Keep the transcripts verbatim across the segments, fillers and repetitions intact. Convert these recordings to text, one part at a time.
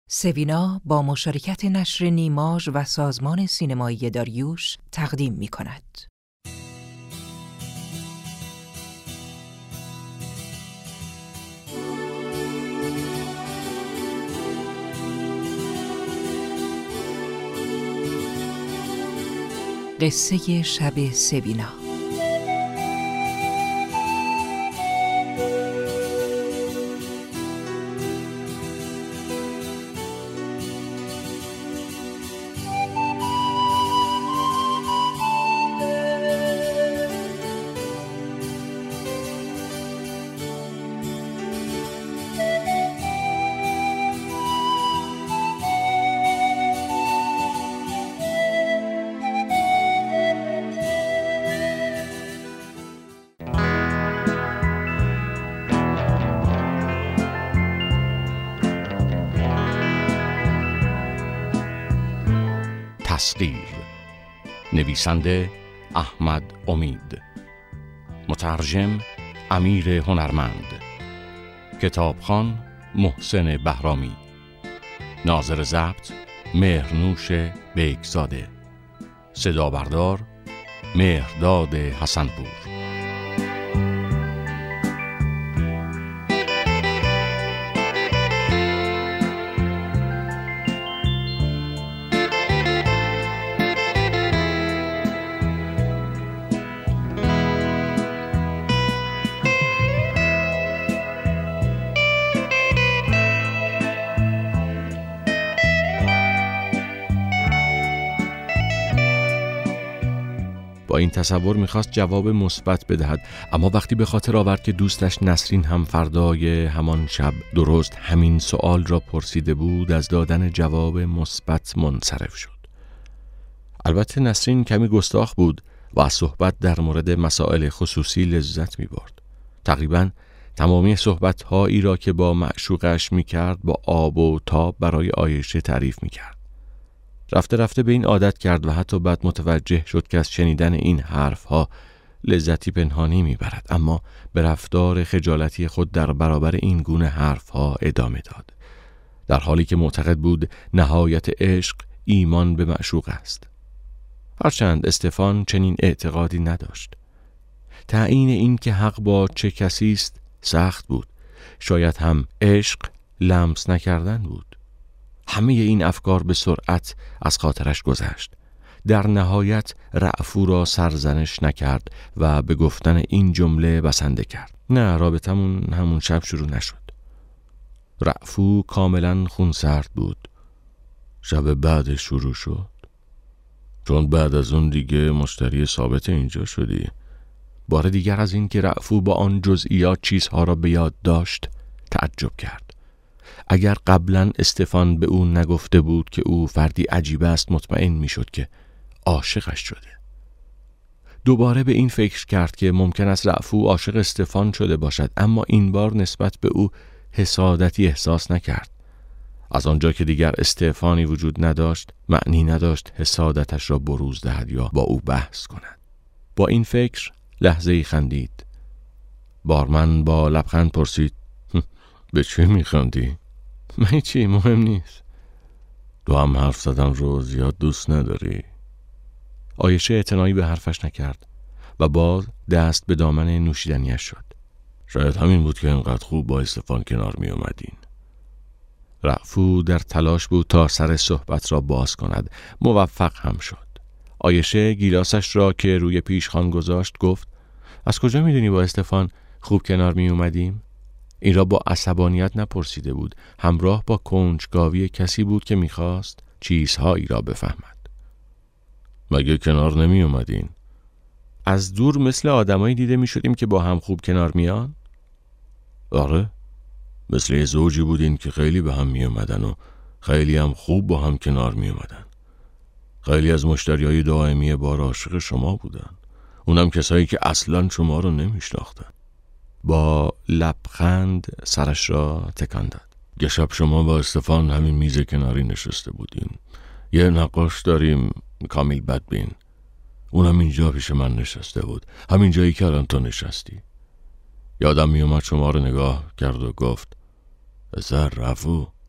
سوینا با مشارکت نشر نیماژ و سازمان سینمایی داریوش تقدیم می کند. قصه شب سوینا. تسخیر. نویسنده احمد امید، مترجم امیر هنرمند، کتابخوان محسن بهرامی، ناظر ضبط مهرنوش بیکزاده، صدا بردار مهرداد حسنپور. با این تصور میخواست جواب مثبت بدهد، اما وقتی به خاطر آورد که دوستش نسرین هم فردای همان شب درست همین سوال را پرسیده بود، از دادن جواب مثبت منصرف شد. البته نسرین کمی گستاخ بود و از صحبت در مورد مسائل خصوصی لذت میبرد. تقریباً تمامی صحبت‌هایی را که با معشوقش میکرد با آب و تاب برای عایشه تعریف میکرد. رفته رفته به این عادت کرد و حتی بعد متوجه شد که از شنیدن این حرفها لذتی پنهانی میبرد، اما به رفتار خجالتی خود در برابر این گونه حرفها ادامه داد، در حالی که معتقد بود نهایت عشق ایمان به معشوق است. هرچند استفان چنین اعتقادی نداشت. تعیین این که حق با چه کسی است سخت بود. شاید هم عشق لمس نکردن بود. همه این افکار به سرعت از خاطرش گذشت. در نهایت رأفو را سرزنش نکرد و به گفتن این جمله بسنده کرد: نه، رابطمون همون شب شروع نشد. رأفو کاملا خونسرد بود. شب بعد شروع شد؟ چون بعد از اون دیگه مشتری ثابت اینجا شدی. بار دیگر از این که رأفو با آن جزئیات چیزها را به یاد داشت تعجب کرد. اگر قبلا استفان به او نگفته بود که او فردی عجیب است، مطمئن می شد که عاشقش شده. دوباره به این فکر کرد که ممکن است رأفو عاشق استفان شده باشد، اما این بار نسبت به او حسادتی احساس نکرد. از آنجا که دیگر استفانی وجود نداشت، معنی نداشت حسادتش را بروز دهد یا با او بحث کند. با این فکر لحظه‌ای خندید. بارمن با لبخند پرسید: به چی میخندی؟ من چی، مهم نیست. تو هم حرف زدن رو زیاد دوست نداری؟ عایشه اعتنایی به حرفش نکرد و باز دست به دامن نوشیدنیش شد. شاید همین بود که اینقدر خوب با استفان کنار می اومدین. رأفو در تلاش بود تا سر صحبت را باز کند. موفق هم شد. عایشه گیلاسش را که روی پیشخوان گذاشت گفت: از کجا میدونی با استفان خوب کنار می اومدیم؟ این را با عصبانیت نپرسیده بود، همراه با کنجکاوی کسی بود که میخواست چیزهایی را بفهمد. مگه کنار نمی اومدین؟ از دور مثل آدمایی دیده می شدیم که با هم خوب کنار میان؟ آره، مثل زوجی بودین که خیلی به هم می اومدن و خیلی هم خوب با هم کنار می اومدن. خیلی از مشتریای دائمی بار عاشق شما بودن، اونم کسایی که اصلا شما رو نمی شناختن. با لبخند سرش را تکان داد. یه شب شما با استفان همین میز کناری نشسته بودین. یه نقاش داریم، کامیل بدبین. اونم اینجا پیش من نشسته بود، همین جایی که الان تو نشستی. یادم می اومد شما رو نگاه کرد و گفت: پسر رفو،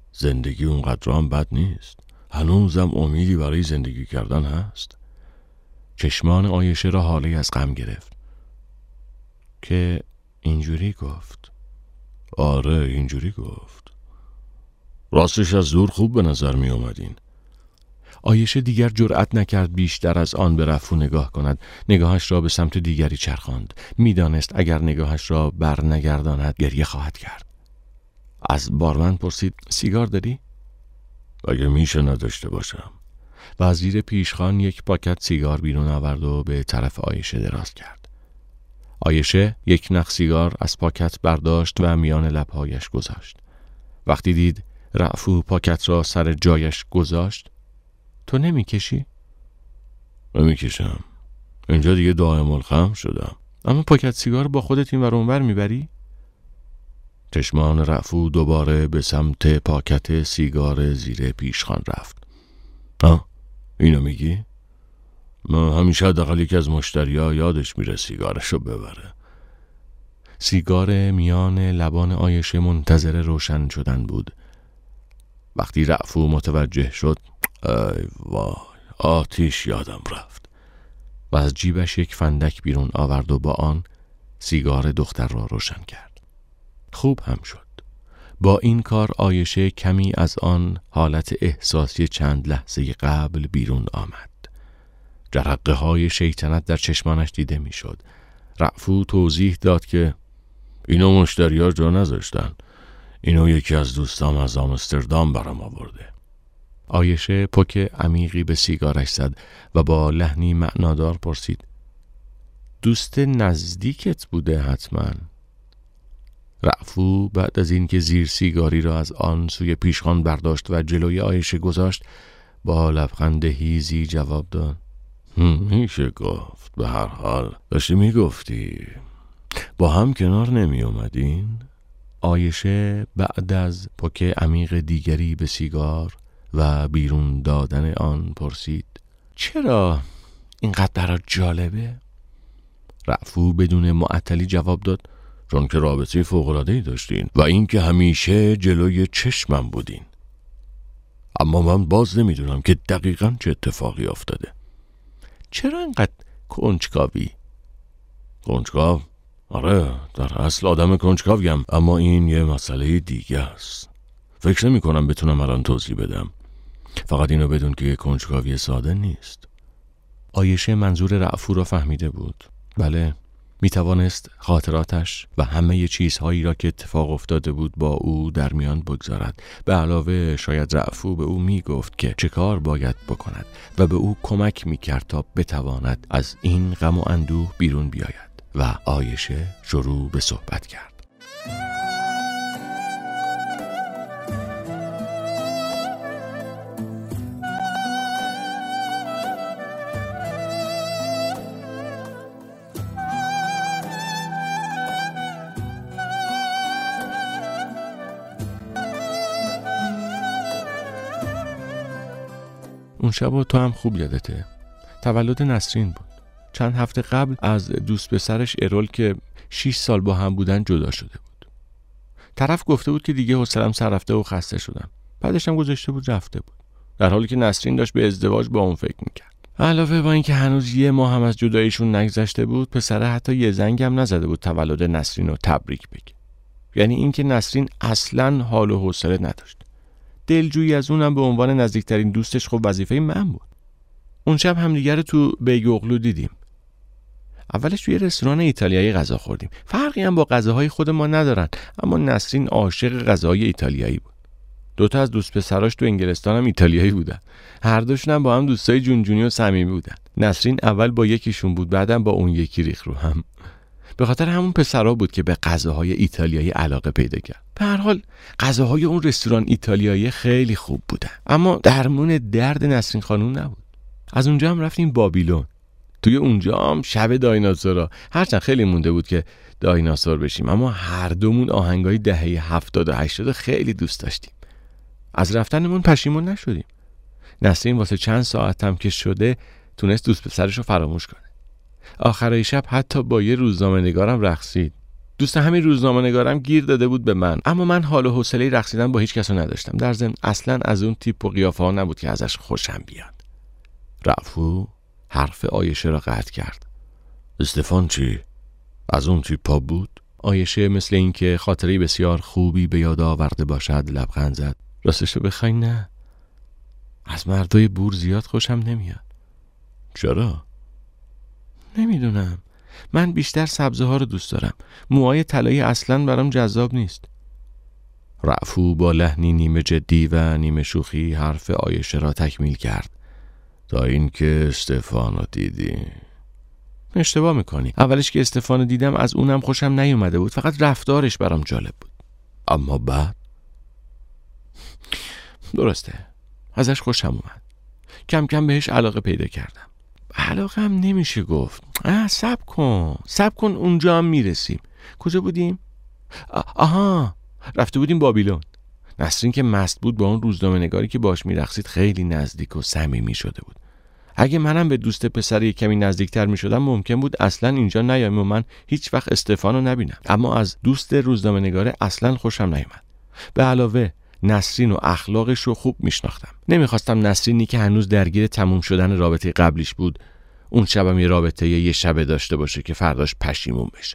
زندگی اونقدر هم بد نیست. هنوزم امیدی برای زندگی کردن هست. چشمان عایشه را حاله از غم گرفت که اینجوری گفت. آره اینجوری گفت. راستش از دور خوب به نظر می اومدین. عایشه دیگر جرأت نکرد بیشتر از آن به رفو نگاه کند. نگاهش را به سمت دیگری چرخاند. میدانست اگر نگاهش را بر نگرداند گریه خواهد کرد. از بارمن پرسید سیگار داری؟ اگه میشه نداشته باشم. و از زیر پیشخوان یک پاکت سیگار بیرون آورد و به طرف عایشه دراز کرد. عایشه یک نخ سیگار از پاکت برداشت و میان لبهایش گذاشت. وقتی دید رعفو پاکت را سر جایش گذاشت، تو نمیکشی؟ نمیکشم. اینجا دیگه دائم الخمر شدم. اما پاکت سیگار با خودت این ور اون ور میبری؟ چشمان رعفو دوباره به سمت پاکت سیگار زیر پیشخوان رفت. ها؟ اینو میگی؟ من همیشه حداقل یکی از مشتریا یادش میره سیگارشو ببره. سیگار میان لبان عایشه منتظر روشن شدن بود. وقتی رعفو متوجه شد، ای وای، آتیش یادم رفت. و از جیبش یک فندک بیرون آورد و با آن سیگار دختر را روشن کرد. خوب هم شد. با این کار عایشه کمی از آن حالت احساسی چند لحظه قبل بیرون آمد. جرقه های شیطنت در چشمانش دیده می شد. رعفو توضیح داد که اینو مشتری‌ها جا نذاشتن. اینو یکی از دوستام از آمستردام برام آورده. عایشه پک عمیقی به سیگارش زد و با لحنی معنادار پرسید دوست نزدیکت بوده حتما؟ رعفو بعد از اینکه زیر سیگاری را از آن سوی پیشخوان برداشت و جلوی عایشه گذاشت با لبخند هیزی جواب داد میشه گفت. به هر حال داشتی میگفتی با هم کنار نمی اومدین؟ عایشه بعد از پک عمیق دیگری به سیگار و بیرون دادن آن پرسید چرا اینقدر برات جالبه؟ رعفو بدون معطلی جواب داد چون که رابطه فوق‌العاده‌ای داشتین و این که همیشه جلوی چشمم بودین. اما من باز نمیدونم که دقیقاً چه اتفاقی افتاده. چرا اینقدر کنجکاوی؟ کنجکاو؟ آره در اصل آدم کنجکاویم، اما این یه مسئله دیگه است. فکر نمی کنم بتونم الان توضیح بدم. فقط اینو بدون که کنجکاوی ساده نیست. عایشه منظور رعفو را فهمیده بود. بله، می توانست خاطراتش و همه چیزهایی را که اتفاق افتاده بود با او در میان بگذارد. به علاوه شاید رعفو به او می گفت که چه کار باید بکند و به او کمک می کرد تا بتواند از این غم و اندوه بیرون بیاید. و عایشه شروع به صحبت کرد. اون شب تو هم خوب یادته. تولد نسرین بود. چند هفته قبل از دوست پسرش ارول که شش سال با هم بودن جدا شده بود. طرف گفته بود که دیگه حوصله‌ام سر رفته و خسته شدم. بعدش هم گذاشته بود رفته بود. در حالی که نسرین داشت به ازدواج با اون فکر میکرد. علاوه بر این که هنوز یه ماه هم از جداییشون نگذشته بود، پسره حتی یه زنگ هم نزده بود تولد نسرین رو تبریک بگه. یعنی اینکه نسرین اصلاً حال و حوصله نداشت. دلجویی از اونم به عنوان نزدیکترین دوستش خب وظیفه من بود. اون شب همدیگه رو تو بیگوغلو دیدیم. اولش توی رستوران ایتالیایی غذا خوردیم. فرقی هم با غذاهای خود ما ندارن، اما نسرین عاشق غذاهای ایتالیایی بود. دوتا از دوست پسراش تو انگلستان هم ایتالیایی بودن. هر دوشون هم با هم دوستای جونجونی و صمیمی بودن. نسرین اول با یکیشون بود، بعدم با اون یکی ریخ رو هم. به خاطر همون پسرا بود که به غذاهای ایتالیایی علاقه پیدا کرد. به هر حال غذاهای اون رستوران ایتالیایی خیلی خوب بودن، اما درمون درد نسرین خانم نبود. از اونجا هم رفتیم بابیلون. توی اونجا هم شب دایناسورا. هرچند خیلی مونده بود که دایناسور بشیم، اما هر دومون آهنگای دهه هفتاد و هشتاد خیلی دوست داشتیم. از رفتنمون پشیمون نشدیم. نسرین واسه چند ساعت هم که شده تونست دوست پسرش رو فراموش کنه. آخرای شب حتی با یه روزنامه نگارم رقصید. دوست همین روزنامه‌نگارم گیر داده بود به من، اما من حال و حوصله رقصیدن با هیچ کس نداشتم. در ضمن اصلاً از اون تیپ و قیافه ها نبود که ازش خوشم بیاد. رأفو حرف عایشه را قطع کرد. استفان چی؟ از اون تیپا بود؟ عایشه مثل این که خاطره بسیار خوبی به یاد آورده باشد لبخند زد. راستش رو بخوای نه، از مردای بور زیاد خوشم نمیاد. چرا؟ نمیدونم، من بیشتر سبزه ها رو دوست دارم. موهای طلایی اصلاً برام جذاب نیست. رأفو با لحنی نیمه جدی و نیمه شوخی حرف عایشه را تکمیل کرد. تا اینکه استفانو دیدی. اشتباه میکنی. اولش که استفانو دیدم از اونم خوشم نیومده بود، فقط رفتارش برام جالب بود. اما بعد درسته، ازش خوشم اومد. کم کم بهش علاقه پیدا کردم. علاقه هم نمیشه گفت. آه صبر کن صبر کن اونجا هم میرسیم. کجا بودیم؟ آها، رفته بودیم بابیلون. نسرین که مست بود با اون روزنامه نگاری که باش میرقصید خیلی نزدیک و صمیمی شده بود. اگه منم به دوست پسر یک کمی نزدیکتر میشدم ممکن بود اصلا اینجا نیام و من هیچ وقت استفانو نبینم. اما از دوست روزنامه نگاره اصلا خوشم نیامد. به علاوه نسرین و اخلاقش رو خوب میشناختم. نمیخواستم نسرینی که هنوز درگیر تموم شدن رابطه قبلیش بود اون شبم یه رابطه یه شبه داشته باشه که فرداش پشیمون بشه.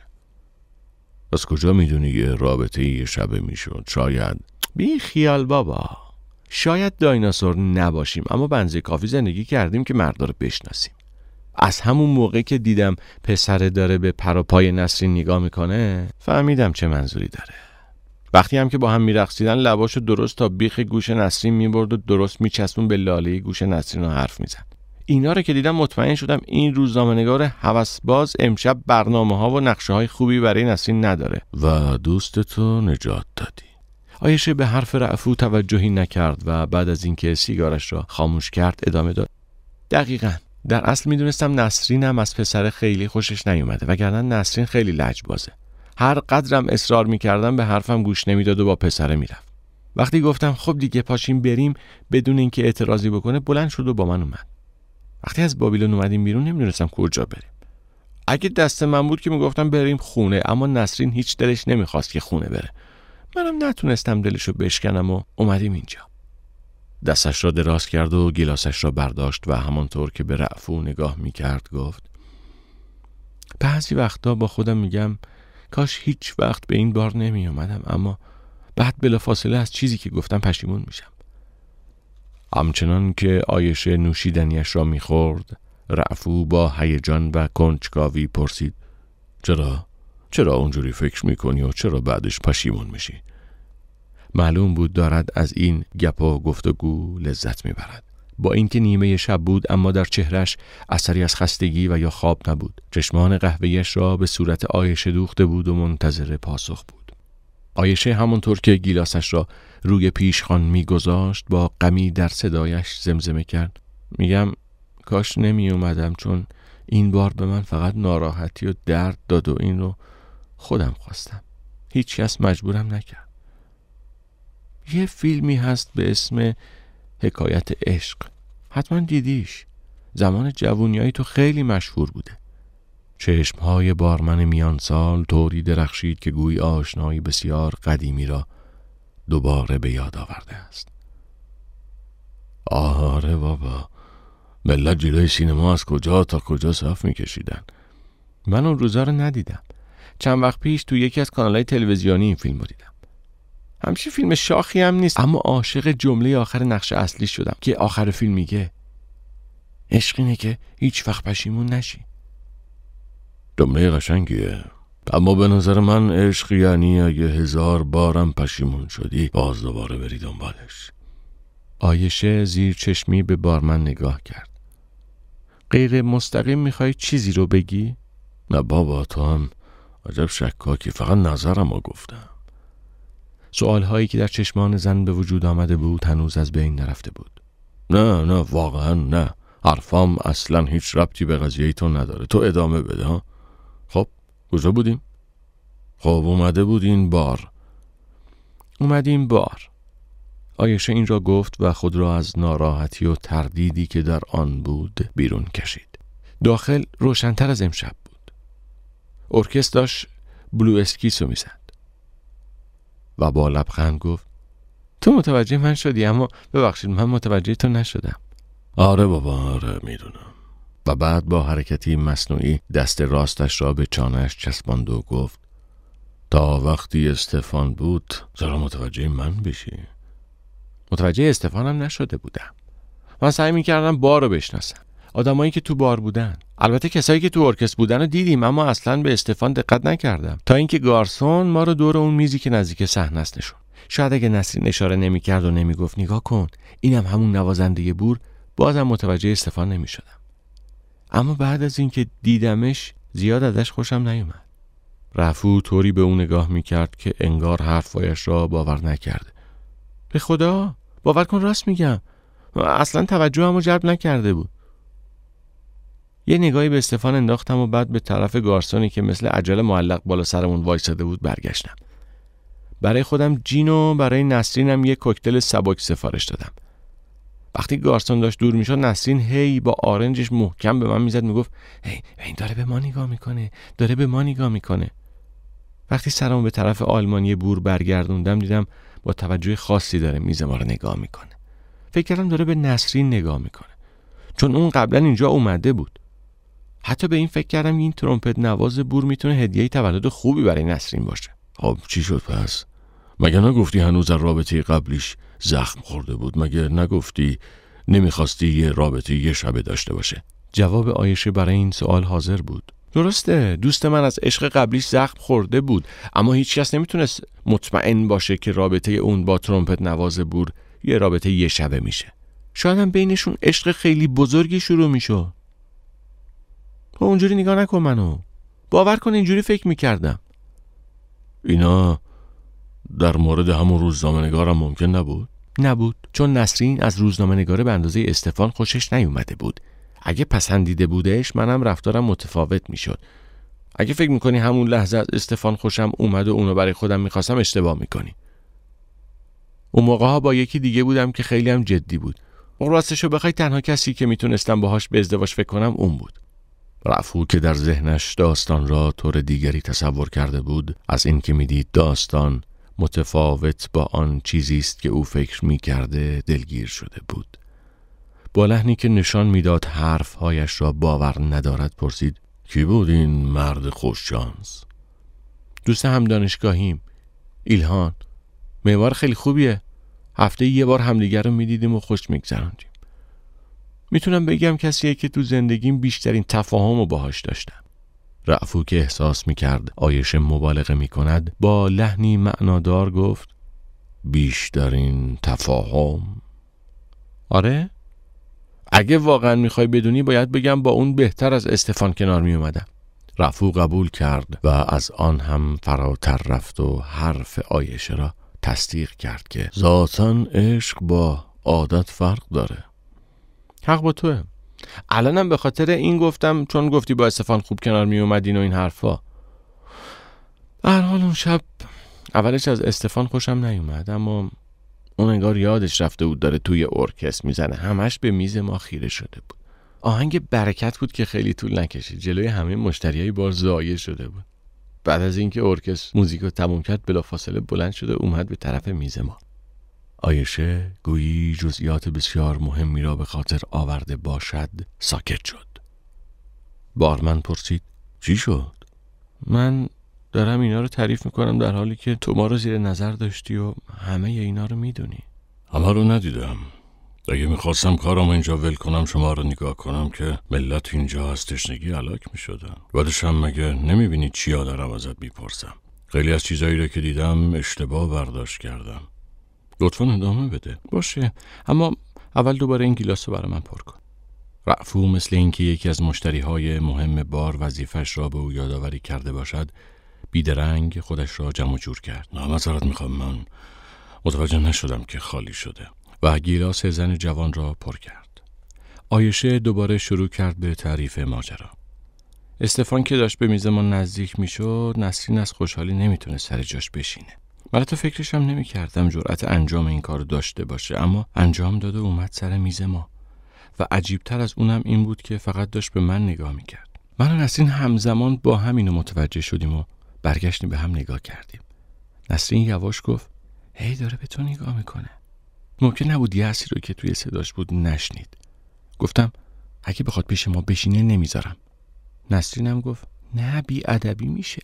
از کجا میدونی یه رابطه یه شبه میشد؟ شاید بی خیال بابا، شاید دایناسور نباشیم اما بنزه کافی زندگی کردیم که مردا رو بشناسیم. از همون موقع که دیدم پسره داره به پر و پای نسرین نگاه میکنه فهمیدم چه منظوری داره. وقتی هم که با هم میرقصیدن لباشو درست تا بیخ گوش نسرین میبرد و درست میچسبون به لاله گوش نسرین و حرف میزد. اینا رو که دیدم مطمئن شدم این روزنامه‌نگار هوسباز امشب برنامه‌ها و نقشه‌های خوبی برای نسرین نداره و دوستتو نجات دادی. عایشه به حرف رأفو توجهی نکرد و بعد از اینکه سیگارش را خاموش کرد ادامه داد. دقیقاً، در اصل میدونستم نسرینم از پسر خیلی خوشش نیومده وگرنه نسرین خیلی لجبازه. هر قدرم اصرار میکردم به حرفم گوش نمیداد و با پسره میرفت. وقتی گفتم خب دیگه پاشیم بریم بدون اینکه اعتراضی بکنه بلند شد و با من اومد. وقتی از بابیلون اومدیم بیرون نمیدونستم کجا بریم. اگه دست من بود که میگفتم بریم خونه، اما نسرین هیچ دلش نمیخواست که خونه بره. منم نتونستم دلشو بشکنم و اومدیم اینجا. دستش را دراز کرد و گیلاسش را برداشت و همانطور که به رأفو نگاه میکرد گفت بعضی وقتا با خودم میگم کاش هیچ وقت به این بار نمی اومدم، اما بعد بلافاصله از چیزی که گفتم پشیمون میشم. همچنان که عایشه نوشیدنیش را میخورد رأفو با هیجان و کنجکاوی پرسید چرا؟ چرا اونجوری فکر میکنی و چرا بعدش پشیمون میشی؟ معلوم بود دارد از این گپ و گفتگو لذت میبرد. با اینکه نیمه شب بود اما در چهرش اثری از خستگی و یا خواب نبود. چشمان قهوه‌ایش را به صورت عایشه دوخته بود و منتظر پاسخ بود. عایشه همونطور که گیلاسش را روی پیشخوان میگذاشت با غمی در صدایش زمزمه کرد میگم کاش نمی اومدم، چون این بار به من فقط ناراحتی و درد داد و این رو خودم خواستم. هیچ کس مجبورم نکرد. یه فیلمی هست به اسم حکایت عشق، حتما دیدیش. زمان جوونیایی تو خیلی مشهور بوده. چشمهای بارمن میان سال طوری درخشید که گویی آشنایی بسیار قدیمی را دوباره به یاد آورده است. آره بابا، ملت جلوی سینما از کجا تا کجا صف میکشیدن. من اون روزا رو ندیدم. چند وقت پیش تو یکی از کانالهای تلویزیونی این فیلم رو دیدم. همچین فیلم شاخی هم نیست، اما عاشق جمله آخر نقش اصلی شدم که آخر فیلم میگه عشق اینه که هیچ وقت پشیمون نشی. جمله قشنگیه، اما به نظر من عشق یعنی اگه هزار بارم پشیمون شدی باز دوباره بری دنبالش. عایشه زیر چشمی به بارمن نگاه کرد. غیر مستقیم میخوای چیزی رو بگی؟ نه بابا، تو هم عجب شکاکی، فقط نظرم رو گفتم. سوالهایی که در چشمان زن به وجود آمده بود هنوز از بین نرفته بود. نه نه واقعا نه، حرفام اصلا هیچ ربطی به قضیه تو نداره. تو ادامه بده ها. خب کجا بودیم؟ خب اومده بودین بار. اومدیم بار. عایشه این را گفت و خود را از ناراحتی و تردیدی که در آن بود بیرون کشید. داخل روشن‌تر از امشب بود. ارکستر داشت بلو اسکیسو میزد و با لبخند گفت تو متوجه من شدی، اما ببخشید من متوجه تو نشدم. آره بابا، آره میدونم. و بعد با حرکتی مصنوعی دست راستش را به چانه‌اش چسباند و گفت تا وقتی استفان بود ذرا متوجه من بشی. متوجه استفانم نشده بودم. من سعی میکردم بار رو بشناسم، آدمایی که تو بار بودن. البته کسایی که تو ارکستر بودن رو دیدیم، اما اصلاً به استفان دقت نکردم تا اینکه گارسون ما رو دور اون میزی که نزدیک صحنه است نشون. شاید اگه نسرین اشاره نمیکرد و نمیگفت نگاه کن اینم همون نوازنده بور، بازم متوجه استفان نمیشدم. اما بعد از اینکه دیدمش زیاد ازش خوشم نیومد. رفو طوری به اون نگاه میکرد که انگار حرفایش را باور نکرده. به خدا باور کن راست میگم، اصلا توجهمو جلب نکرده بود. یه نگاهی به استفان انداختم و بعد به طرف گارسونی که مثل عجله معلق بالا سرمون وایساده بود برگشتم. برای خودم جین و برای نسرینم یه کوکتل سبک سفارش دادم. وقتی گارسون داشت دور میشد نسرین هی با آرنجش محکم به من میزد، میگفت هی این داره به ما نگاه میکنه، داره به ما نگاه میکنه. وقتی سرمو به طرف آلمانی بور برگردوندم دیدم با توجه خاصی داره میز ما رو نگاه میکنه. فکر کردم داره به نسرین نگاه میکنه، چون اون قبلا اینجا اومده بود. حتی به این فکر کردم این ترومپت نواز بور میتونه هدیه تولد خوبی برای نسرین باشه. خب چی شد پس؟ مگه نگفتی هنوز از رابطه قبلیش زخم خورده بود؟ مگه نگفتی نمیخواستی یه رابطه یه شبه داشته باشه؟ جواب عایشه برای این سوال حاضر بود. درسته، دوست من از عشق قبلیش زخم خورده بود، اما هیچ کس نمیتونست مطمئن باشه که رابطه اون با ترومپت نواز بور یه رابطه یه شبه میشه. شاید هم بینشون عشق خیلی بزرگی شروع میشه. تو اونجوری نگاه نکن منو. باور کن اینجوری فکر میکردم. اینا در مورد همون روزنامه‌نگارم ممکن نبود؟ نبود، چون نسرین از روزنامه‌نگاره به اندازه استفان خوشش نیومده بود. اگه پسندیده بودش منم رفتارم متفاوت میشد. اگه فکر میکنی همون لحظه از استفان خوشم اومد و اونو برای خودم میخواستم اشتباه میکنی. اون موقع ها با یکی دیگه بودم که خیلی هم جدی بود. راستشو بخوای تنها کسی که میتونستم باهاش به ازدواج فکر کنم اون بود. رفو که در ذهنش داستان را طور دیگری تصور کرده بود، از این که میدید داستان متفاوت با آن چیزی است که او فکر میکرده دلگیر شده بود. با لحنی که نشان میداد حرفهایش را باور ندارد پرسید کی بود این مرد خوششانس؟ دوست هم دانشگاهیم، ایلهان. معمار خیلی خوبیه. هفته یه بار همدیگر رو میدیدیم و خوش میگذراندیم. میتونم بگم کسیه که تو زندگیم بیشترین تفاهم رو باهاش داشتم. رأفو که احساس میکرد عایشه مبالغه میکند با لحنی معنادار گفت بیشترین تفاهم؟ آره؟ اگه واقعا میخوای بدونی باید بگم با اون بهتر از استفان کنار میومدم. رأفو قبول کرد و از آن هم فراتر رفت و حرف عایشه را تصدیق کرد که ذاتاً عشق با عادت فرق داره. حق با توه. الانم به خاطر این گفتم چون گفتی با استفان خوب کنار می اومدین و این حرفا. به هر حال اون شب اولش از استفان خوشم نیومد، اما اون انگار یادش رفته بود داره توی ارکستر میزنه، همش به میز ما خیره شده بود. آهنگ برکت بود که خیلی طول نکشید، جلوی همه مشتریای بار ضایع شده بود. بعد از اینکه ارکستر موزیکو تموم کرد بلافاصله بلند شده اومد به طرف میز ما. عایشه گویی جزئیات بسیار مهمی را به خاطر آورده باشد ساکت شد. بارمن پرسید چی شد؟ من دارم اینا رو تعریف میکنم در حالی که تو ما رو زیر نظر داشتی و همه اینا رو میدونی. همه رو ندیدم. اگه میخواستم کارم اینجا ول کنم شما رو نگاه کنم که ملت اینجا از تشنگی هلاک میشدن. بعدش هم مگه نمیبینی چیا دارم ازت میپرسم؟ خیلی از چیزایی رو که دیدم اشتباه برداشت کردم. لطفاً ادامه بده. باشه، اما اول دوباره این گیلاس رو برای من پر کن. رأفو مثل اینکه یکی از مشتریهای مهم بار وظیفش را به او یادآوری کرده باشد بیدرنگ خودش را جمع جور کرد. نه معذرت میخوام، من متوجه نشدم که خالی شده و گیلاس زن جوان را پر کرد. عایشه دوباره شروع کرد به تعریف ماجرا. استفان که داشت به میز ما نزدیک میشد نسرین از خوشحالی نمیتونه سر جاش بشینه. من تو فکرش هم نمی کردم جرأت انجام این کار داشته باشه، اما انجام داده اومد سر میز ما و عجیبتر از اونم این بود که فقط داشت به من نگاه میکرد. من و نسرین همزمان با همینو متوجه شدیم و برگشتیم به هم نگاه کردیم. نسرین یواش گفت هی داره به تو نگاه میکنه. ممکن نبود یه حسی رو که توی صداش بود نشنید. گفتم اگه بخواد پیش ما بشینه نمیذارم. نسرینم گفت نه بی ادبی میشه.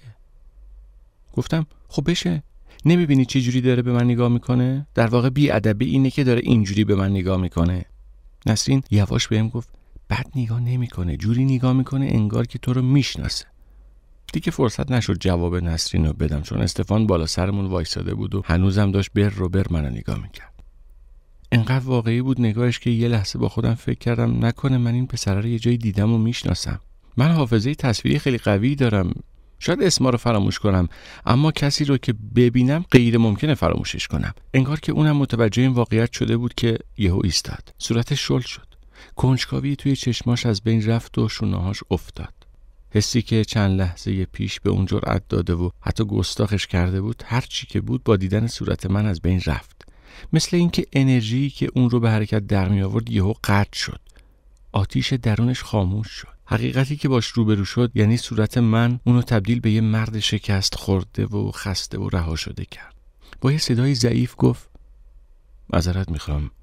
گفتم خب بشه. نمیبینی چه جوری داره به من نگاه میکنه؟ در واقع بی ادبی اینه که داره اینجوری به من نگاه میکنه. نسرین یواش بهم گفت بد نگاه نمیکنه، جوری نگاه میکنه انگار که تو رو میشناسه. دیگه فرصت نشد جواب نسرین رو بدم چون استفان بالا سرمون وایساده بود و هنوزم داشت بر رو بر منو نگاه میکرد. انقدر واقعی بود نگاهش که یه لحظه با خودم فکر کردم نکنه من این پسر رو یه جایی دیدم و میشناسم. من حافظه تصویری خیلی قوی دارم. شاید اسما رو فراموش کنم اما کسی رو که ببینم غیر ممکنه فراموشش کنم. انگار که اونم متوجه این واقعیت شده بود که یهو ایستاد. صورتش شل شد. کنجکاوی توی چشماش از بین رفت و شونه‌هاش افتاد. حسی که چند لحظه پیش به اون جرأت داده و حتی گستاخش کرده بود هر چی که بود با دیدن صورت من از بین رفت. مثل اینکه انرژی که اون رو به حرکت در می آورد یهو قطع شد. آتیش درونش خاموش شد. حقیقتی که باش روبرو شد یعنی صورت من اونو تبدیل به یه مرد شکست خورده و خسته و رها شده کرد. با یه صدای ضعیف گفت معذرت میخوام،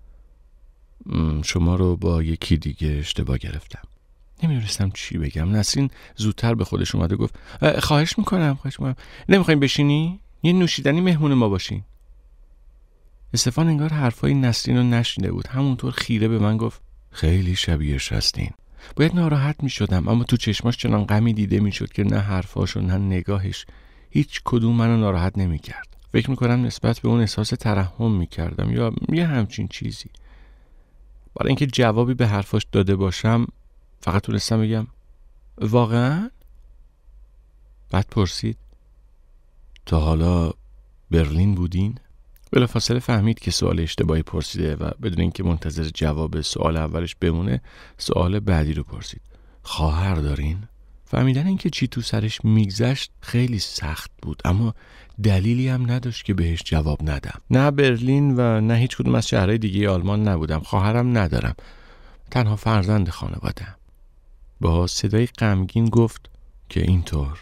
شما رو با یکی دیگه اشتباه گرفتم. نمیدونستم چی بگم. نسرین زودتر به خودش اومده گفت خواهش میکنم خواهش میکنم نمیخوایم بشینی؟ یه نوشیدنی مهمون ما باشین. استفان انگار حرفای نسرین رو نشنیده بود. همونطور خیره به من گفت خیلی شبیهش هستین. باید ناراحت میشدم اما تو چشماش چنان غمی دیده میشد که نه حرفاش و نه نگاهش هیچ کدوم منو ناراحت نمیکرد. فکر میکنم نسبت به اون احساس ترحم میکردم یا یه همچین چیزی. برای اینکه جوابی به حرفاش داده باشم فقط تونستم بگم واقعا؟ بعد پرسید تا حالا برلین بودین؟ بلافاصله فهمید که سوال اشتباهی پرسیده و بدون اینکه منتظر جواب سوال اولش بمونه سوال بعدی رو پرسید. خواهر دارین؟ فهمیدن اینکه چی تو سرش میگذشت خیلی سخت بود اما دلیلی هم نداشت که بهش جواب ندم. نه برلین و نه هیچ کدوم از شهرهای دیگه آلمان نبودم. خواهرم ندارم. تنها فرزند خانواده‌ام. با صدای غمگین گفت که اینطور.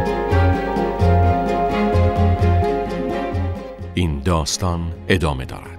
این داستان ادامه دارد.